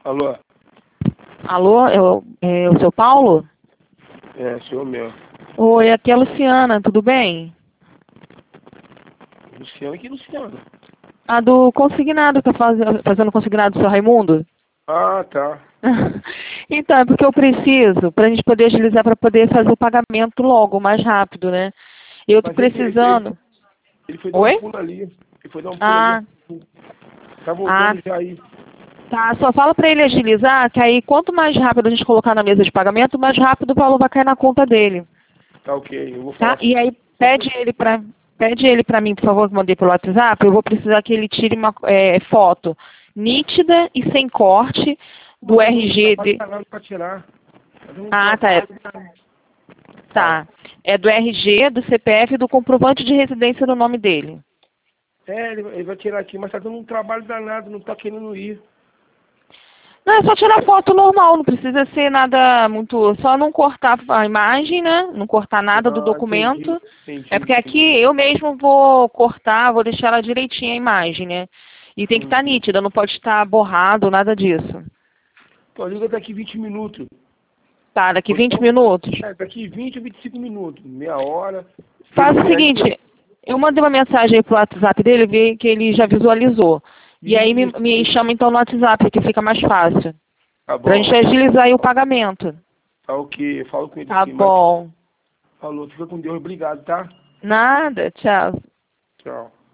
Alô? Alô, é o seu Paulo? É, sou eu mesmo. Oi, aqui é a Luciana, tudo bem? Luciano, que Luciano? A do consignado, tá fazendo consignado do seu Raimundo? Ah, tá. Então, é porque eu preciso, pra gente poder agilizar, pra poder fazer o pagamento logo, mais rápido, né? Eu tô Mas precisando. ele foi dar um Oi? pulo ali. Ele foi dar um pulo Ah, ali. Tá voltando ah, já aí. tá. Só fala pra ele agilizar, que aí quanto mais rápido a gente colocar na mesa de pagamento, mais rápido o valor vai cair na conta dele. Tá ok, eu vou Tá? falar. E aí pede ele para mim, por favor, que mandei pelo WhatsApp. Eu vou precisar que ele tire uma foto nítida e sem corte do RG de. Pra tirar. Fazer um Ah, tá. trabalho. Fala. Tá. É do RG, do CPF e do comprovante de residência no nome dele. É, ele vai tirar aqui, mas tá dando um trabalho danado, não tá querendo ir. Não, é só tirar foto normal, não precisa ser nada muito. Só não cortar a imagem, né? Não cortar nada do Ah, entendi, documento. É porque aqui entendi. eu mesmo vou cortar, vou deixar ela direitinha a imagem, né? E tem que estar Uhum. nítida, não pode estar borrado, nada disso. Pô, liga daqui 20 minutos. Tá, daqui Ou 20 então, minutos. daqui 20 ou 25 minutos. Meia hora. Se ele Faz o vier aí, seguinte, eu mandei uma mensagem aí pro WhatsApp dele, vi que ele já visualizou. E aí me chama então no WhatsApp, que fica mais fácil. Tá Pra gente bom. agilizar aí o pagamento. Tá ok, eu falo com ele Tá sim, mas bom. falou, fica com Deus, obrigado, tá? Nada, tchau. Tchau.